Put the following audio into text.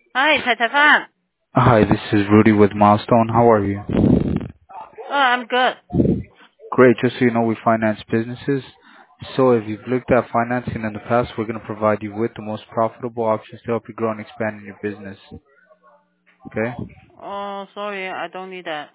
Hi, Taifan. Hi, this is Rudy with Milestone. How are you? Oh, I'm good. Great. Just so you know, we finance businesses. So if you've looked at financing in the past, we're going to provide you with the most profitable options to help you grow and expand in your business. Okay? Oh, sorry, I don't need that.